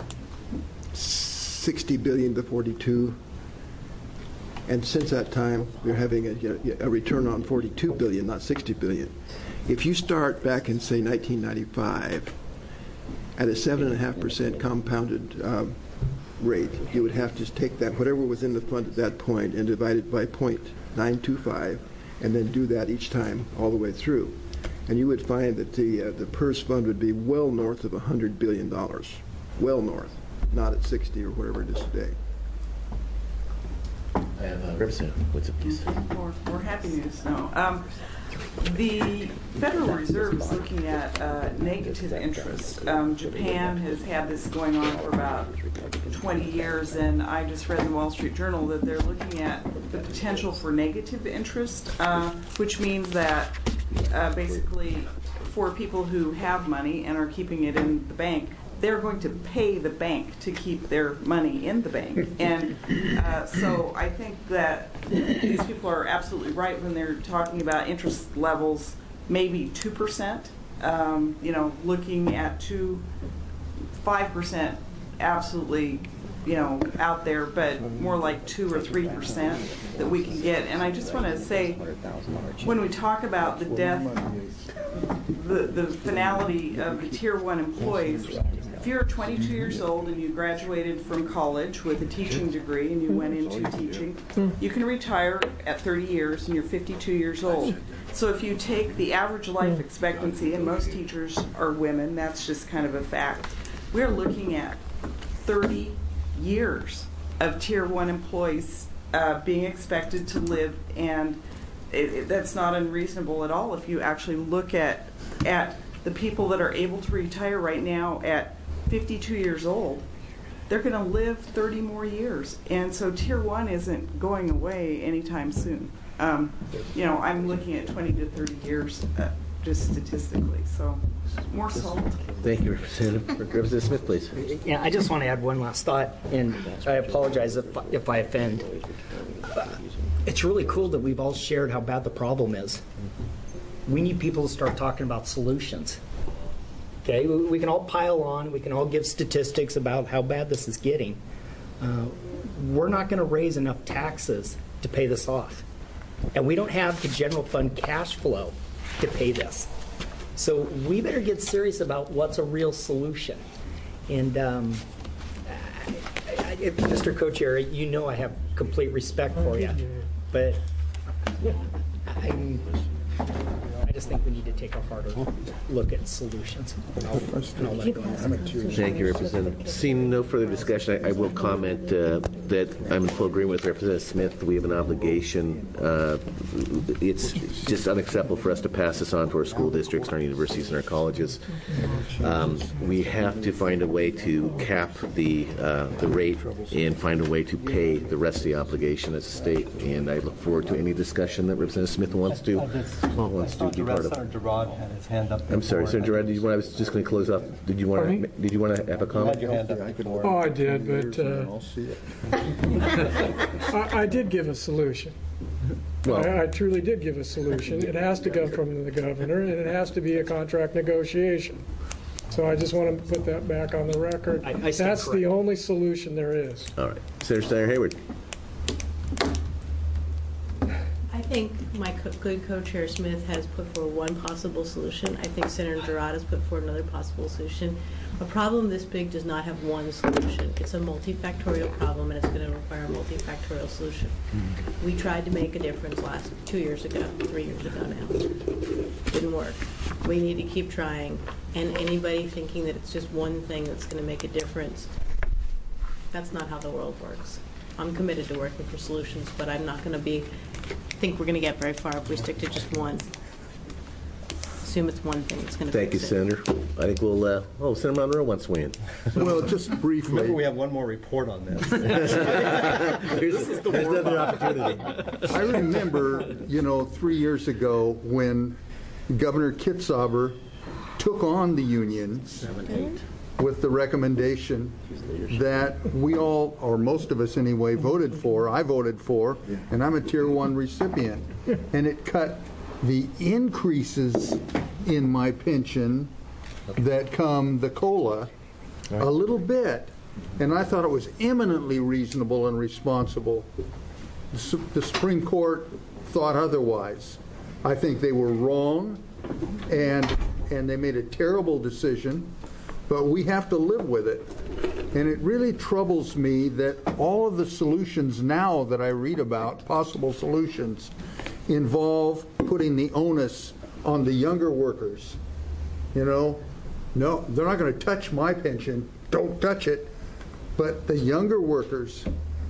S14: 60 billion to 42, and since that time we're having a return on 42 billion, not 60 billion. If you start back in, say, 1995 at a 7.5% compounded rate, you would have to take that, whatever was in the fund at that point, and divide it by 0.925, and then do that each time all the way through. And you would find that the PERS fund would be well north of $100 billion. Well north, not at 60 or whatever it is today.
S1: I have Representative, what's it, please?
S13: More happy news now. The Federal Reserve is looking at negative interest. Japan has had this going on for about 20 years, and I just read in the Wall Street Journal that they're looking at the potential for negative interest, which means that basically for people who have money and are keeping it in the bank, they're going to pay the bank to keep their money in the bank. And so I think that these people are absolutely right when they're talking about interest levels, maybe 2%, looking at 5%, absolutely, out there, but more like 2 or 3% that we can get. And I just want to say, when we talk about the death, the finality of the Tier 1 employees, if you're 22 years old and you graduated from college with a teaching degree and you went into teaching, you can retire at 30 years and you're 52 years old. So if you take the average life expectancy, and most teachers are women, that's just kind of a fact, we're looking at 30 years of Tier 1 employees being expected to live, and that's not unreasonable at all if you actually look at the people that are able to retire right now at 52 years old. They're going to live 30 more years, and so Tier 1 isn't going away anytime soon. I'm looking at 20 to 30 years just statistically, so more salt.
S1: Thank you, Representative Smith, please.
S2: Yeah, I just want to add one last thought, and I apologize if I offend. It's really cool that we've all shared how bad the problem is. We need people to start talking about solutions. Okay, we can all pile on, we can all give statistics about how bad this is getting. We're not going to raise enough taxes to pay this off. And we don't have the general fund cash flow to pay this. So we better get serious about what's a real solution. And Mr. Co-Chair, you know I have complete respect for you, but I just think we need to take a harder look at solutions. And I'll let it go.
S1: Thank you, Representative. Seeing no further discussion, I will comment that I'm in full agreement with Representative Smith. We have an obligation. It's just unacceptable for us to pass this on to our school districts, our universities, and our colleges. We have to find a way to cap the rate and find a way to pay the rest of the obligation as a state. And I look forward to any discussion that Representative Smith wants to be part of.
S10: Senator Girard had his hand up.
S1: I'm sorry, Senator Girard. I was just going to close off. Did you want to have a comment?
S10: You had your hand up before.
S8: Oh, I did, but I did give a solution.
S1: Well,
S8: I truly did give a solution. It has to come from the governor, and it has to be a contract negotiation. So I just want to put that back on the record. That's the only solution there is.
S1: All right. Senator Steyer Hayward.
S17: I think my good co-chair Smith has put forward one possible solution. I think Senator Girard has put forward another possible solution. A problem this big does not have one solution. It's a multifactorial problem, and it's going to require a multifactorial solution. We tried to make a difference 2 years ago, 3 years ago now. Didn't work. We need to keep trying. And anybody thinking that it's just one thing that's going to make a difference, that's not how the world works. I'm committed to working for solutions, but I'm not going to think we're going to get very far if we stick to just one. Assume it's one thing that's going to
S1: Thank you, Senator. I think we'll, Senator Monroe wants to weigh in.
S14: Well, just briefly.
S5: Remember, we have one more report on this.
S1: There's another opportunity.
S18: I remember, 3 years ago when Governor Kitzhaber took on the unions with the recommendation that we all, or most of us anyway, voted for. I voted for, and I'm a Tier 1 recipient. And it cut the increases in my pension that come the COLA a little bit. And I thought it was eminently reasonable and responsible. The Supreme Court thought otherwise. I think they were wrong, and they made a terrible decision, but we have to live with it. And it really troubles me that all of the solutions now that I read about, possible solutions, involve putting the onus on the younger workers. No, they're not going to touch my pension. Don't touch it. But the younger workers.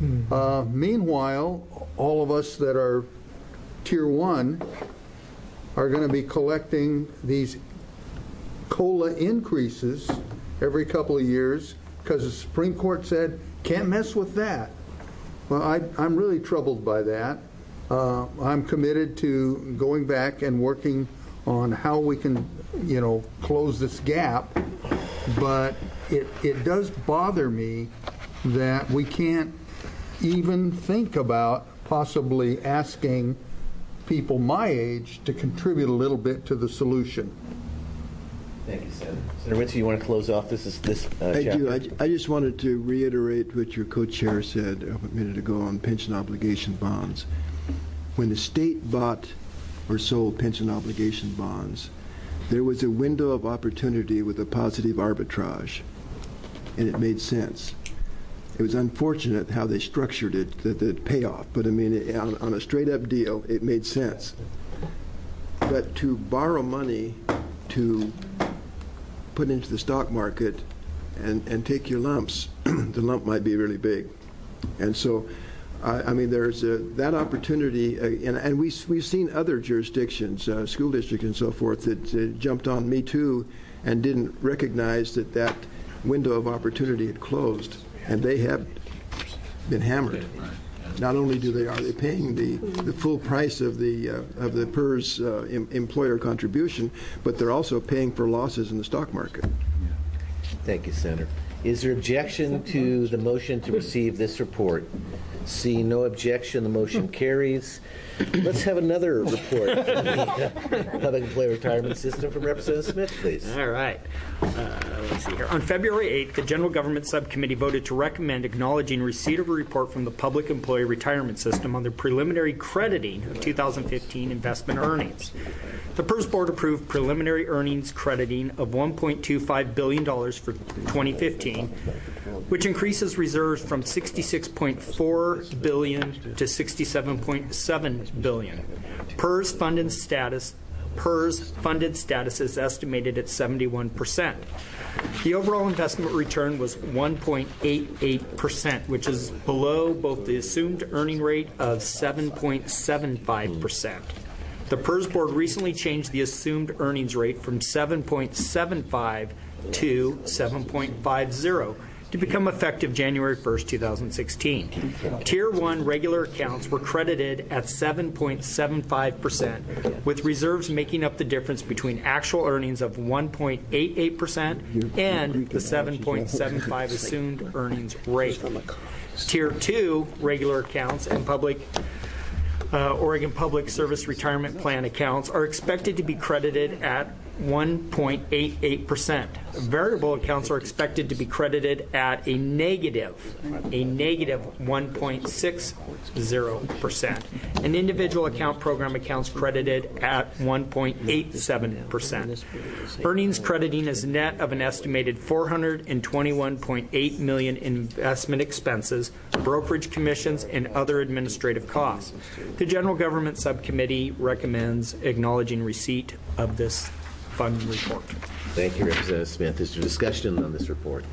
S18: Meanwhile, all of us that are Tier 1 are going to be collecting these COLA increases every couple of years because the Supreme Court said, can't mess with that. Well, I'm really troubled by that. I'm committed to going back and working on how we can, close this gap. But it does bother me that we can't even think about possibly asking people my age to contribute a little bit to the solution.
S1: Thank you, Senator. Senator Ritchie, you want to close off this
S14: I
S1: chapter?
S14: do. I just wanted to reiterate what your co-chair said a minute ago on pension obligation bonds. When the state bought or sold pension obligation bonds, there was a window of opportunity with a positive arbitrage, and it made sense. It was unfortunate how they structured it, the payoff, but on a straight-up deal, it made sense. But to borrow money to put into the stock market and take your lumps, the lump might be really big. And so, there's that opportunity, and we've seen other jurisdictions, school districts and so forth, that jumped on Me Too and didn't recognize that window of opportunity had closed, and they have been hammered. Not only are they paying the full price of the PERS employer contribution, but they're also paying for losses in the stock market.
S1: Thank you, Senator. Is there objection to the motion to receive this report? See no objection, the motion carries. Let's have another report from the Public Employee Retirement System from Representative Smith, please.
S2: All right. Let's see here. On February 8th, the General Government Subcommittee voted to recommend acknowledging receipt of a report from the Public Employee Retirement System on the preliminary crediting of 2015 investment earnings. The PERS Board approved preliminary earnings crediting of $1.25 billion for 2015, which increases reserves from $66.4 billion to $67.7 billion. PERS funded status is estimated at 71%. The overall investment return was 1.88%, which is below both the assumed earning rate of 7.75%. The PERS Board recently changed the assumed earnings rate from 7.75 to 7.50 to become effective January 1st, 2016. Tier 1 regular accounts were credited at 7.75%, with reserves making up the difference between actual earnings of 1.88% and the 7.75 assumed earnings rate. Tier 2 regular accounts and Oregon Public Service Retirement Plan accounts are expected to be credited at 1.88%. Variable accounts are expected to be credited at a negative 1.60%. And individual account program accounts credited at 1.87%. Earnings crediting is net of an estimated $421.8 million in investment expenses, brokerage commissions, and other administrative costs. The General Government Subcommittee recommends acknowledging receipt of this fund report.
S1: Thank you, Representative Smith. Is there discussion on this report?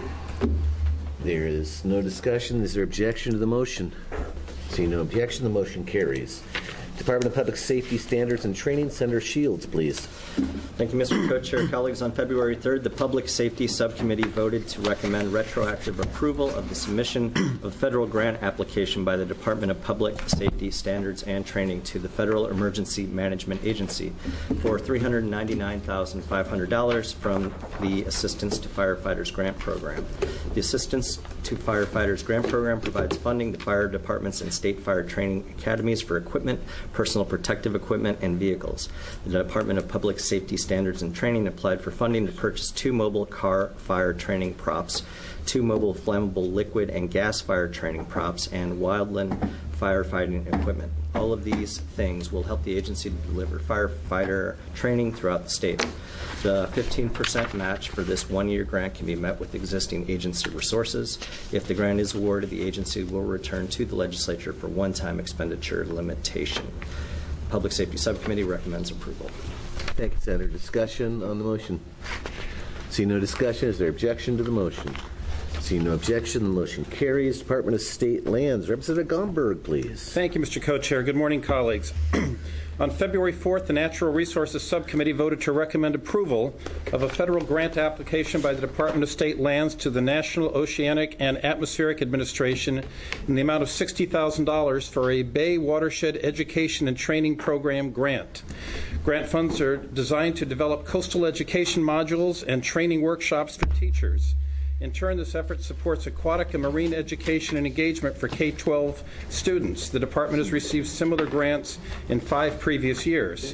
S1: There is no discussion. Is there objection to the motion? Seeing no objection, the motion carries. Department of Public Safety Standards and Training, Senator Shields, please.
S5: Thank you, Mr. Co-Chair. Colleagues, on February 3rd, the Public Safety Subcommittee voted to recommend retroactive approval of the submission of federal grant application by the Department of Public Safety Standards and Training to the Federal Emergency Management Agency for $399,500 from the Assistance to Firefighters Grant Program. The Assistance to Firefighters Grant Program provides funding to fire departments and state fire training academies for equipment, personal protective equipment, and vehicles. The Department of Public Safety Standards and Training applied for funding to purchase 2 mobile car fire training props, 2 mobile flammable liquid and gas fire training props, and wildland firefighting equipment. All of these things will help the agency to deliver firefighter training throughout the state. The 15% match for this one-year grant can be met with existing agency resources. If the grant is awarded, the agency will return to the legislature for one-time expenditure limitation. Public Safety Subcommittee recommends approval.
S1: Thank you, Senator. Discussion on the motion? Seeing no discussion, is there objection to the motion? Seeing no objection, the motion carries. Department of State Lands, Representative Gomberg, please.
S19: Thank you, Mr. Co-Chair. Good morning, colleagues. On February 4th, the Natural Resources Subcommittee voted to recommend approval of a federal grant application by the Department of State Lands to the National Oceanic and Atmospheric Administration in the amount of $60,000 for a Bay Watershed Education and Training Program grant. Grant funds are designed to develop coastal education modules and training workshops for teachers. In turn, this effort supports aquatic and marine education and engagement for K-12 students. The department has received similar grants in 5 previous years.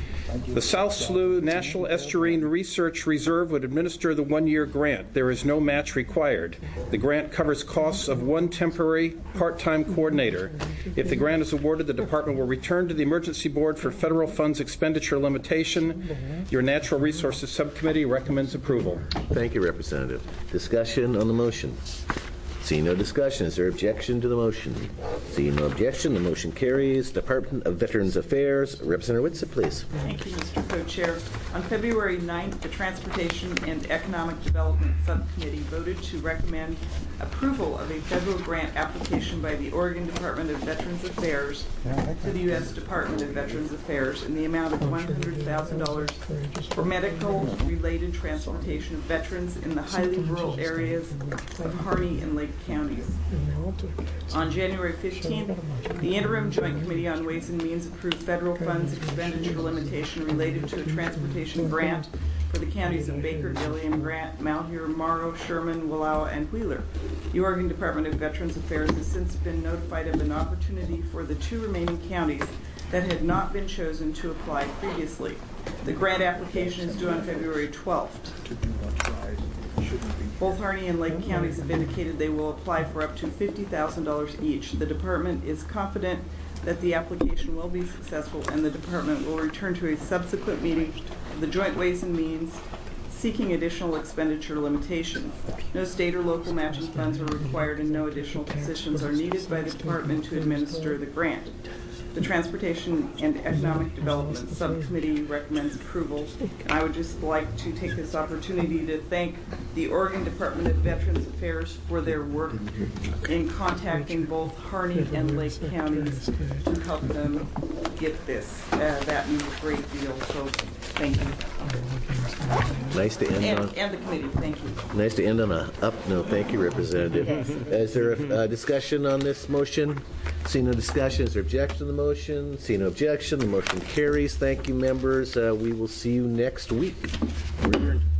S19: The South Slough National Estuarine Research Reserve would administer the one-year grant. There is no match required. The grant covers costs of 1 temporary part-time coordinator. If the grant is awarded, the department will return to the Emergency Board for federal funds expenditure limitation. Your Natural Resources Subcommittee recommends approval.
S1: Thank you, Representative. Discussion on the motion? Seeing no discussion, is there objection to the motion? Seeing no objection, the motion carries. Department of Veterans Affairs, Representative Whitsitt, please.
S13: Thank you, Mr. Co-Chair. On February 9th, the Transportation and Economic Development Subcommittee voted to recommend approval of a federal grant application by the Oregon Department of Veterans Affairs to the U.S. Department of Veterans Affairs in the amount of $100,000 for medical-related transportation of veterans in the highly rural areas of Harney and Lake counties. On January 15th, the Interim Joint Committee on Ways and Means approved federal funds expenditure limitation related to a transportation grant for the counties of Baker, Gilliam, Grant, Malheur, Morrow, Sherman, Wallowa, and Wheeler. The Oregon Department of Veterans Affairs has since been notified of an opportunity for the 2 remaining counties that had not been chosen to apply previously. The grant application is due on February 12th. Both Harney and Lake counties have indicated they will apply for up to $50,000 each. The department is confident that the application will be successful, and the department will return to a subsequent meeting of the Joint Ways and Means seeking additional expenditure limitations. No state or local matching funds are required, and no additional positions are needed by the department to administer the grant. The Transportation and Economic Development Subcommittee recommends approval. And I would just like to take this opportunity to thank the Oregon Department of Veterans Affairs for their work in contacting both Harney and Lake counties to help them get this. That means a great deal, so thank you.
S1: Nice to end on.
S13: And the committee, thank you.
S1: Nice to end on a up note. Thank you, Representative. Is there a discussion on this motion? Seeing no discussion, is there objection to the motion? Seeing no objection, the motion carries. Thank you, members. We will see you next week. We're adjourned.